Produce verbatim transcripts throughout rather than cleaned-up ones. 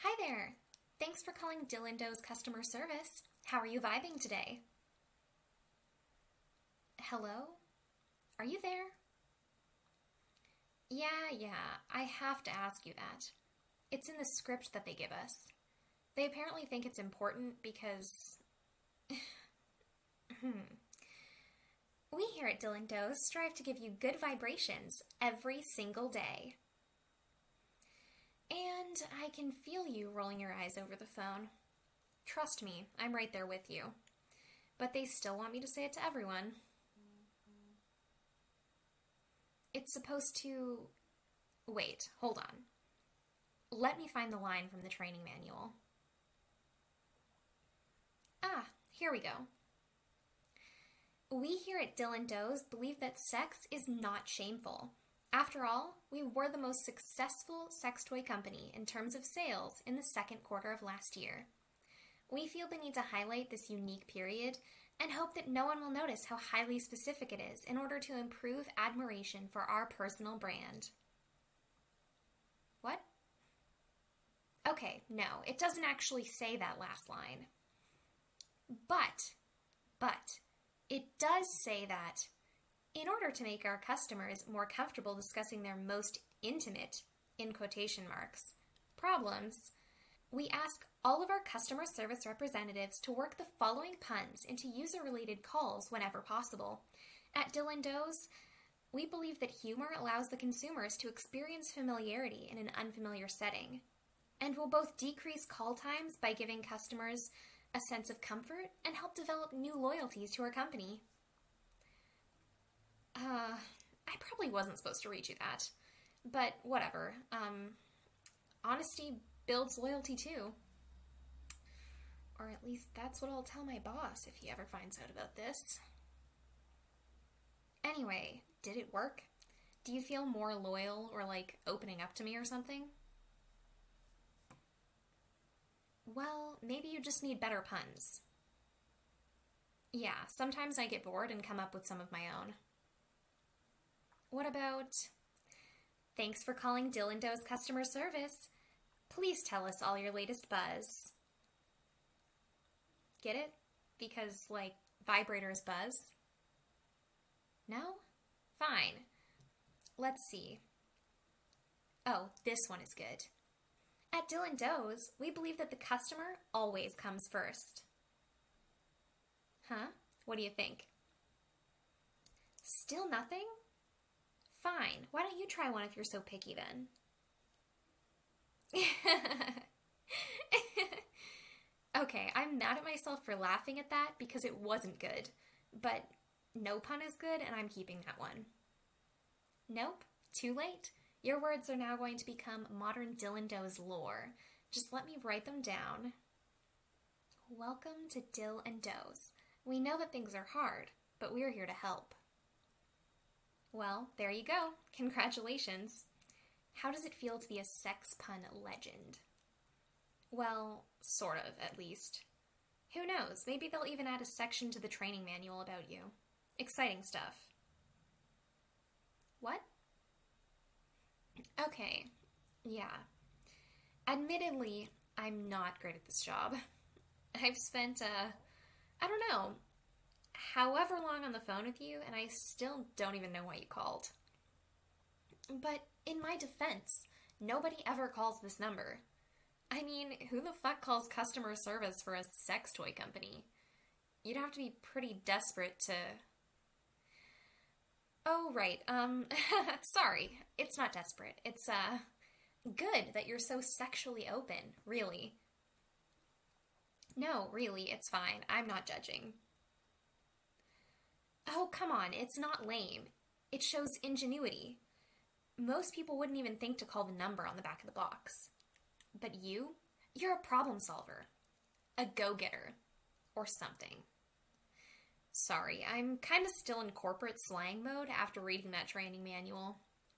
Hi there! Thanks for calling Dylan Doe's customer service. How are you vibing today? Hello? Are you there? Yeah, yeah, I have to ask you that. It's in the script that they give us. They apparently think it's important because... hmm. We here at Dylan Doe's strive to give you good vibrations every single day. And I can feel you rolling your eyes over the phone. Trust me, I'm right there with you. But they still want me to say it to everyone. It's supposed to... Wait, hold on. Let me find the line from the training manual. Ah, here we go. We here at Dylan Doe's believe that sex is not shameful. After all, we were the most successful sex toy company in terms of sales in the second quarter of last year. We feel the need to highlight this unique period and hope that no one will notice how highly specific it is in order to improve admiration for our personal brand. What? Okay, no, it doesn't actually say that last line. But, but, it does say that in order to make our customers more comfortable discussing their most intimate, in quotation marks, problems, we ask all of our customer service representatives to work the following puns into user-related calls whenever possible. At Dylan Doe's, we believe that humor allows the consumers to experience familiarity in an unfamiliar setting, and will both decrease call times by giving customers a sense of comfort and help develop new loyalties to our company. Uh, I probably wasn't supposed to read you that, but whatever. Um, honesty builds loyalty too. Or at least that's what I'll tell my boss if he ever finds out about this. Anyway, did it work? Do you feel more loyal or like opening up to me or something? Well, maybe you just need better puns. Yeah, sometimes I get bored and come up with some of my own. What about, thanks for calling Dylan Doe's customer service. Please tell us all your latest buzz. Get it? Because, like, vibrators buzz? No? Fine. Let's see. Oh, this one is good. At Dylan Doe's, we believe that the customer always comes first. Huh? What do you think? Still nothing? Fine. Why don't you try one if you're so picky then? Okay, I'm mad at myself for laughing at that because it wasn't good. But no pun is good and I'm keeping that one. Nope, too late. Your words are now going to become modern Dylan Doe's lore. Just let me write them down. Welcome to Dill and Doe's. We know that things are hard, but we're here to help. Well, there you go. Congratulations. How does it feel to be a sex pun legend? Well, sort of, at least. Who knows? Maybe they'll even add a section to the training manual about you. Exciting stuff. What? Okay, yeah. Admittedly, I'm not great at this job. I've spent, uh, I don't know, however long on the phone with you, and I still don't even know why you called. But in my defense, nobody ever calls this number. I mean, who the fuck calls customer service for a sex toy company? You'd have to be pretty desperate to... Oh, right, um, sorry, it's not desperate. It's, uh, good that you're so sexually open, really. No, really, it's fine. I'm not judging. Oh, come on, it's not lame. It shows ingenuity. Most people wouldn't even think to call the number on the back of the box. But you? You're a problem solver. A go-getter. Or something. Sorry, I'm kind of still in corporate slang mode after reading that training manual.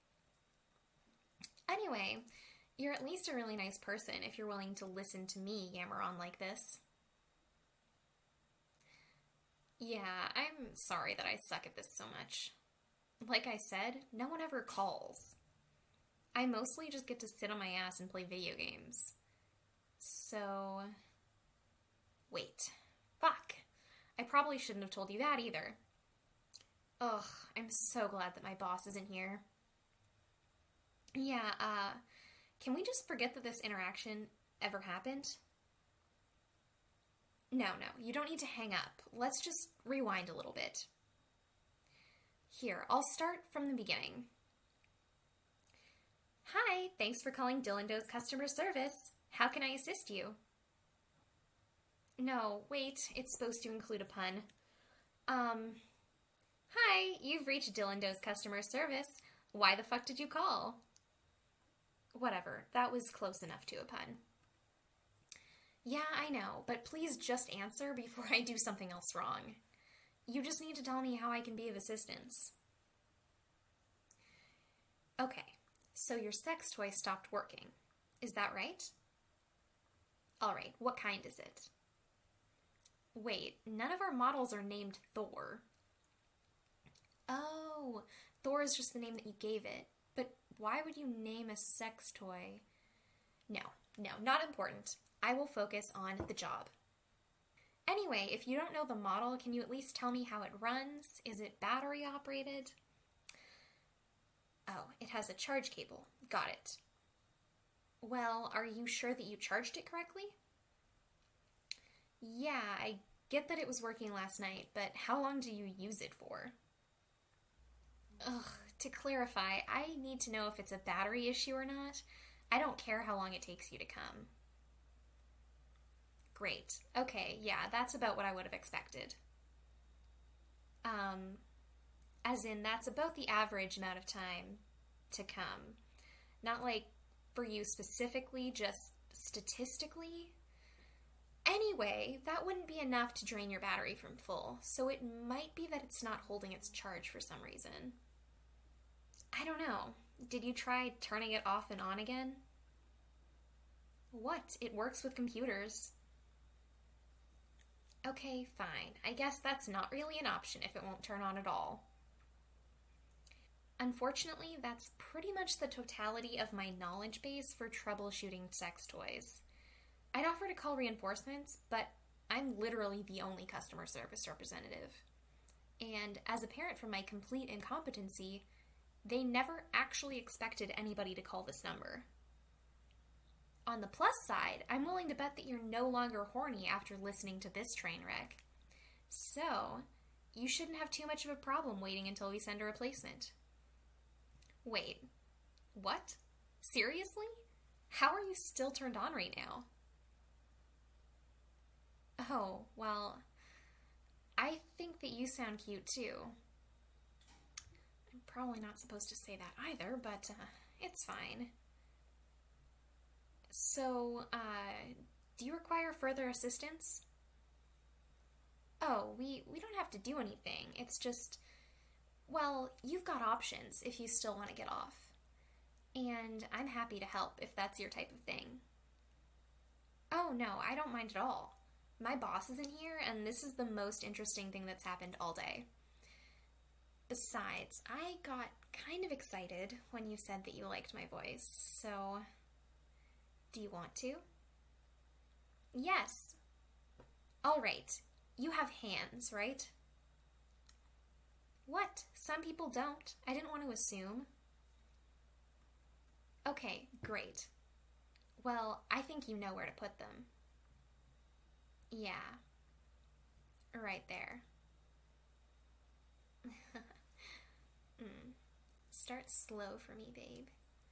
Anyway, you're at least a really nice person if you're willing to listen to me yammer on like this. Yeah, I'm sorry that I suck at this so much. Like I said, no one ever calls. I mostly just get to sit on my ass and play video games. So, wait. Fuck. I probably shouldn't have told you that either. Ugh, I'm so glad that my boss isn't here. Yeah, uh, can we just forget that this interaction ever happened? No, no, you don't need to hang up. Let's just rewind a little bit. Here, I'll start from the beginning. Hi, thanks for calling Dylan Doe's customer service. How can I assist you? No, wait, it's supposed to include a pun. Um, hi, you've reached Dylan Doe's customer service. Why the fuck did you call? Whatever, that was close enough to a pun. Yeah, I know, but please just answer before I do something else wrong. You just need to tell me how I can be of assistance. Okay, so your sex toy stopped working. Is that right? Alright, what kind is it? Wait, none of our models are named Thor. Oh, Thor is just the name that you gave it. But why would you name a sex toy? No, no, not important. I will focus on the job. Anyway, if you don't know the model, can you at least tell me how it runs? Is it battery operated? Oh, it has a charge cable. Got it. Well, are you sure that you charged it correctly? Yeah, I get that it was working last night, but how long do you use it for? Ugh, to clarify, I need to know if it's a battery issue or not. I don't care how long it takes you to come. Great. Okay, yeah, that's about what I would have expected. Um, as in, that's about the average amount of time to come. Not like for you specifically, just statistically. Anyway, that wouldn't be enough to drain your battery from full, so it might be that it's not holding its charge for some reason. I don't know. Did you try turning it off and on again? What? It works with computers. Okay, fine. I guess that's not really an option if it won't turn on at all. Unfortunately, that's pretty much the totality of my knowledge base for troubleshooting sex toys. I'd offer to call reinforcements, but I'm literally the only customer service representative. And as apparent from my complete incompetency, they never actually expected anybody to call this number. On the plus side, I'm willing to bet that you're no longer horny after listening to this train wreck. So, you shouldn't have too much of a problem waiting until we send a replacement. Wait, what? Seriously? How are you still turned on right now? Oh, well, I think that you sound cute too. I'm probably not supposed to say that either, but uh, it's fine. So, uh, do you require further assistance? Oh, we, we don't have to do anything. It's just, well, you've got options if you still want to get off. And I'm happy to help if that's your type of thing. Oh, no, I don't mind at all. My boss is in here, and this is the most interesting thing that's happened all day. Besides, I got kind of excited when you said that you liked my voice, so do you want to? Yes. All right. You have hands, right? What? Some people don't. I didn't want to assume. Okay, great. Well, I think you know where to put them. Yeah. Right there. mm. Start slow for me, babe.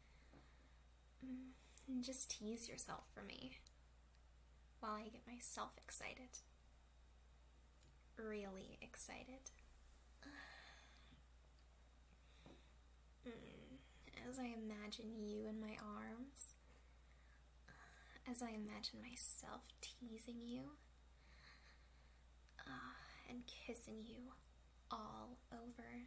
Mm. Just tease yourself for me while I get myself excited. Really excited. Mm. As I imagine you in my arms, as I imagine myself teasing you, uh, and kissing you all over,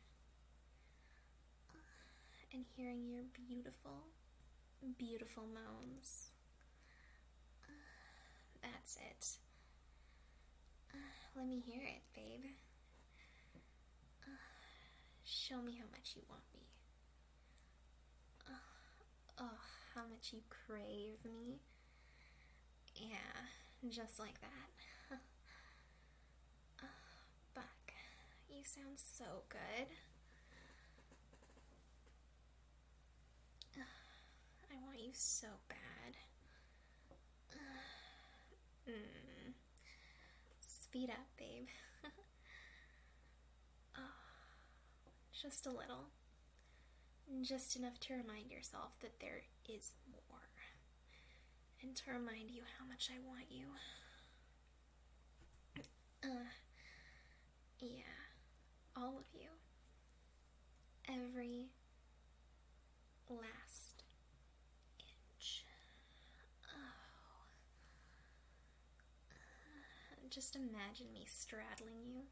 uh, and hearing your beautiful, beautiful moans. Uh, that's it. Uh, let me hear it, babe. Uh, show me how much you want me. Uh, oh, how much you crave me. just like that. Oh, Buck, you sound so good. I want you so bad. Mm. Speed up, babe. Oh, just a little. Just enough to remind yourself that there is more. And to remind you how much I want you. Uh, yeah. All of you. Every last inch. Oh. Just imagine me straddling you.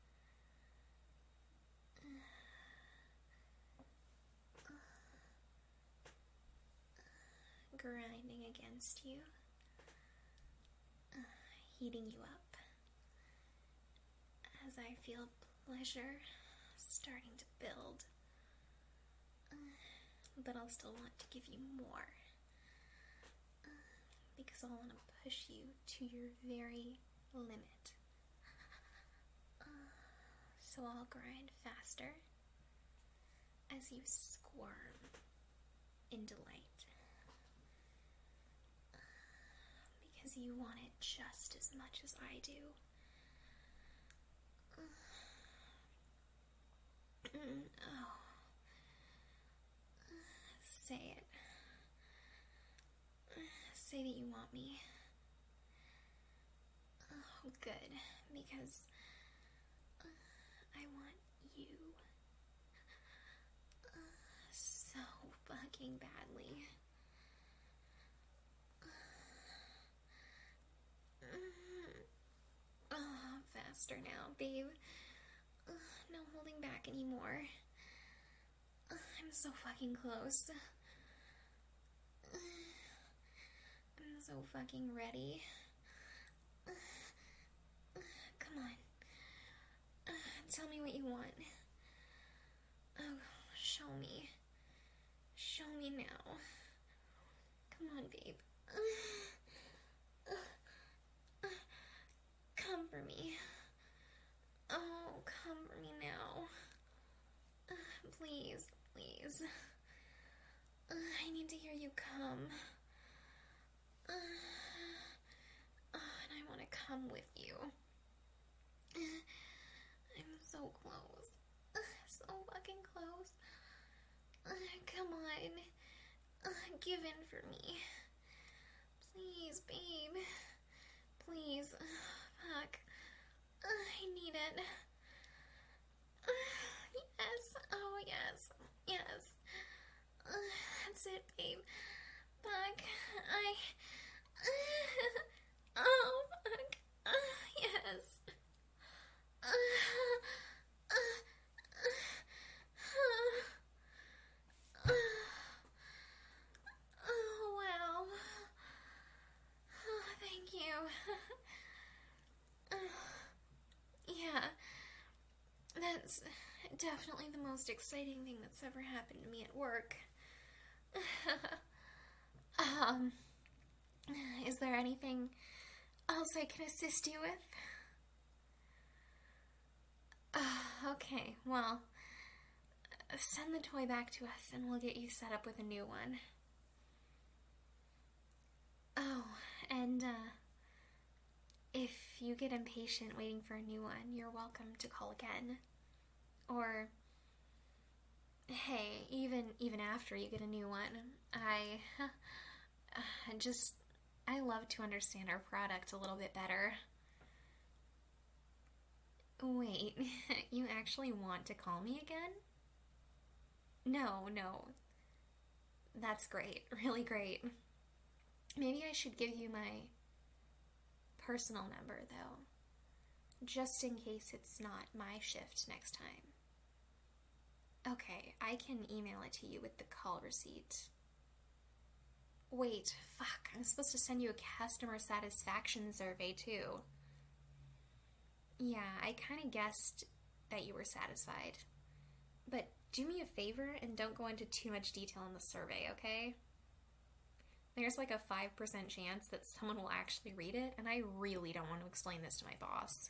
Grinding against you. Uh, heating you up. As I feel pleasure starting to build. Uh, but I'll still want to give you more. Uh, because I want to push you to your very limit. Uh, so I'll grind faster as you squirm in delight. Because you want it just as much as I do. Oh. Say it. Say that you want me. Oh, good. Because I want you. So fucking badly. Oh, faster now, babe. Uh, no holding back anymore. Uh, I'm so fucking close. Uh, I'm so fucking ready. Uh, uh, come on. Uh, tell me what you want. Oh, show me. Show me now. Come on, babe. Uh, uh, uh, come for me. Oh, come for me now. Uh, please, please. Uh, I need to hear you come. Uh, oh, and I want to come with you. Uh, I'm so close. Uh, so fucking close. Uh, come on. Uh, give in for me. Please, babe. Please. Uh, fuck. Uh, I need it. Uh, yes. Oh, yes. Yes. Uh, that's it, babe. Fuck. I... Uh, oh, fuck. Uh, yes. Uh, uh, uh, uh, oh, wow. Oh, thank you. Uh, yeah. That's definitely the most exciting thing that's ever happened to me at work. um, is there anything else I can assist you with? Uh, okay, well, send the toy back to us and we'll get you set up with a new one. Oh, and, uh, if you get impatient waiting for a new one, you're welcome to call again. Or, hey, even even after you get a new one, I uh, just, I love to understand our product a little bit better. Wait, you actually want to call me again? No, no. That's great, really great. Maybe I should give you my personal number, though, just in case it's not my shift next time. Okay, I can email it to you with the call receipt. Wait, fuck, I'm supposed to send you a customer satisfaction survey, too. Yeah, I kind of guessed that you were satisfied. But do me a favor and don't go into too much detail in the survey, okay? There's like a five percent chance that someone will actually read it, and I really don't want to explain this to my boss.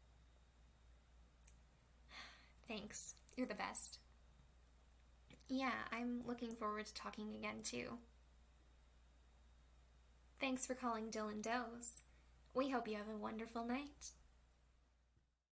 Thanks. You're the best. Yeah, I'm looking forward to talking again, too. Thanks for calling Dylan Does. We hope you have a wonderful night.